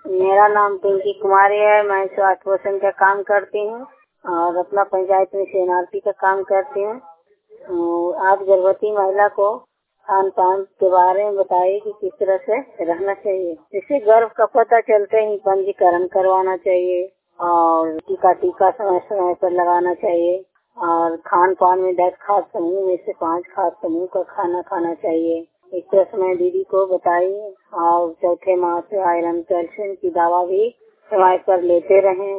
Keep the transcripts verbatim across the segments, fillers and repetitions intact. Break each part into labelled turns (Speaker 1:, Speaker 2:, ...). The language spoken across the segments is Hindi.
Speaker 1: मेरा नाम पिंकी कुमारी है। मैं स्वास्थ्य पोषण का काम करती हूँ और अपना पंचायत में सीएनआरपी का काम करती हूँ। आज गर्भवती महिला को खान पान के बारे में बताइए कि किस तरह से रहना चाहिए। जिससे गर्भ का पता चलते ही पंजीकरण करवाना चाहिए और टीका टीका समय समय पर लगाना चाहिए और खान पान में दस खाद्य समूह में से पांच खाद्य समूह का खाना खाना चाहिए। इस तरह से मैं दीदी को बताइए और चौथे माह से आयरन कैल्शियम की दवा भी समय पर लेते रहें।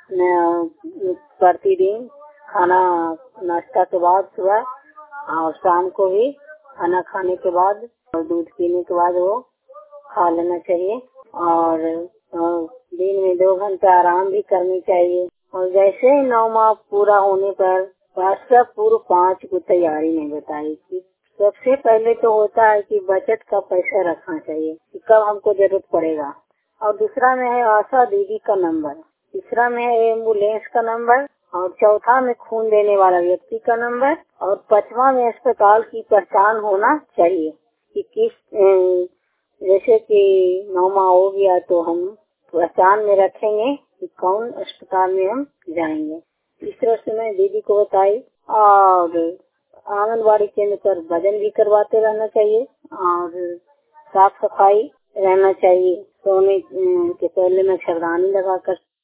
Speaker 1: प्रतिदिन खाना नाश्ता के बाद सुबह और शाम को भी खाना खाने के बाद और दूध पीने के बाद वो खा लेना चाहिए और दिन में दो घंटा आराम भी करनी चाहिए। और जैसे ही नौ माह पूरा होने पर प्रसव पूर्व पाँच को तैयारी में बताई कि सबसे पहले तो होता है कि बचत का पैसा रखना चाहिए कि कब हमको जरूरत पड़ेगा। और दूसरा में है आशा दीदी का नंबर, तीसरा में है एम्बुलेंस का नंबर और चौथा में खून देने वाला व्यक्ति का नंबर और पांचवा में अस्पताल की पहचान होना चाहिए कि किस जैसे कि नौ माह हो गया तो हम पहचान में रखेंगे कि कौन अस्पताल में हम जाएंगे। इस तरह से मैं दीदी को बताई। और आंगनबाड़ी केंद्र पर वजन भी करवाते रहना चाहिए और साफ सफाई रहना चाहिए। सोने के पहले मच्छरदानी लगा कर